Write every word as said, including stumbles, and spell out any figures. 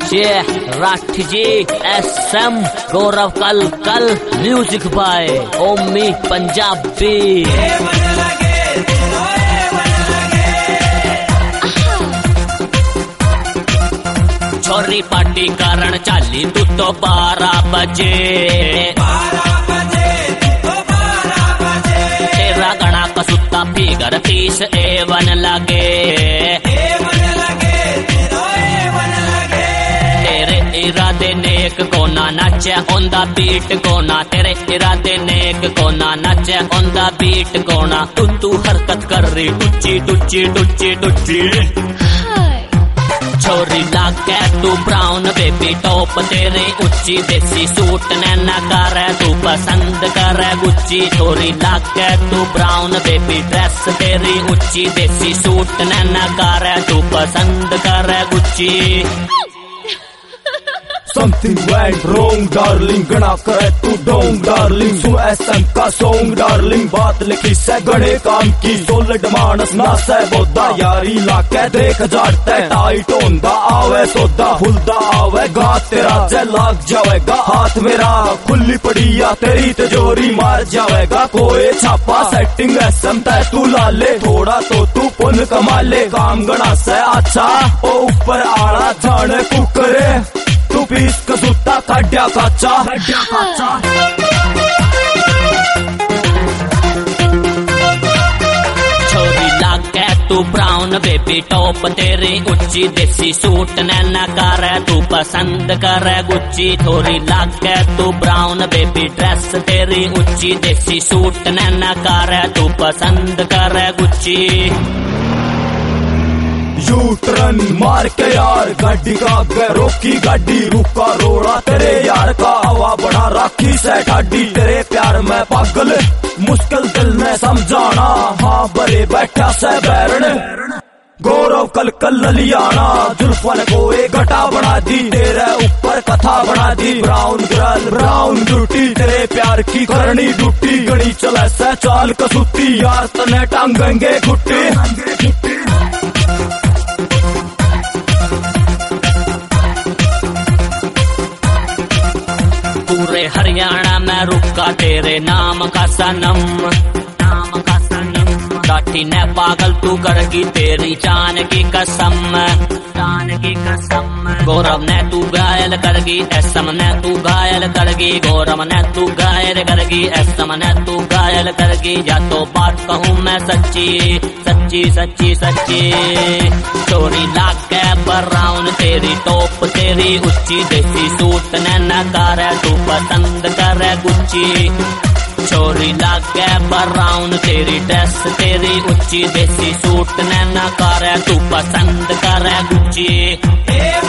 ये Rathi ji, S M Gaurav कल कल, म्यूजिक बाय ओमी पंजाबी। छोरी पार्टी कारण चाली तू तो बारह बजे, तेरा गणा कसुत्ता फिगर तीस एवन लगे, तेरे इरादे नेक को ना नाचे ओंदा बीट को ना, तेरे इरादे नेक को ना नाचे ओंदा बीट को ना, तू तू हरकत कर रही टुच्ची टुच्ची टुच्ची टुच्ची। छोरी लागे तू ब्राउन बेबी टॉप, तेरे उच्ची देसी सूट नैना कर तू पसंद कर गुच्ची। छोरी लागे तू ब्राउन बेबी ड्रेस, तेरी उच्ची देसी सूट नैना कर तू पसंद कर Gucci. Something went wrong darling, गणा करे तू डोंग डार्लिंग, सुन एसएम का सॉन्ग डार्लिंग, बात लिखी से गणे काम की, सोलड मानस ना से बोदा, यारी लाके देख जाते टाइट होंदा आवे सोदा, फुलदा आवे गा तेरा जे लाग जावेगा हाथ मेरा, खुली पड़ी या तेरी तिजोरी मार जावेगा कोई छापा, सेटिंग एसएम तय तू लाले, थोड़ा तो तू पुन कमा ले, काम गणा से अच्छा ओ ऊपर आड़ा जाने कुकरे, तू पीस कसूता खड्डा काचा खड्डा काचा। छोरी लागे तू ब्राउन बेबी टॉप, तेरी उच्ची देसी सूट नैना कर तू पसंद कर गुच्ची। छोरी लागे तू ब्राउन बेबी ड्रेस, तेरी उच्ची देसी सूट नैना कर तू पसंद कर गुच्ची। यू टर्न मार के यार गाड़ी का आगे रोकी गाड़ी, रुका रोड़ा तेरे यार का हवा बड़ा राखी से ठाडी, तेरे प्यार में पागल मुश्किल दिल ने समझाना, हाँ बरे बैठा से बैरण गौरव कल कल ललियाना, जुल्फन को एक घटा बना दी, तेरे ऊपर कथा बना दी, ब्राउन गर्ल ब्राउन ब्यूटी, तेरे प्यार की करनी ड्यूटी, गणी चले से चाल कसूती, यार तने टांगेंगे घुट्टी। पूरे हरियाणा में रुका तेरे नाम का सनम, नाम का सनम, काठी ने पागल तू करगी तेरी जान की कसम, जान की कसम। गौरव ने तू घायल करगी, एसएम ने तू घायल करगी, गौरव ने तू घायल करगी, एसएम ने तू घायल करगी, या तो बात कहूँ मैं सच्ची सच्ची सच्ची सच्ची। चोरी लागे ब्राउन तेरी टॉप, तेरी उच्ची देसी सूट नैना कर तू पसंद कर गुच्ची। छोरी लागे ब्राउन तेरी ड्रेस, तेरी उच्ची देसी सूट नैना कर तू पसंद कर गुच्ची।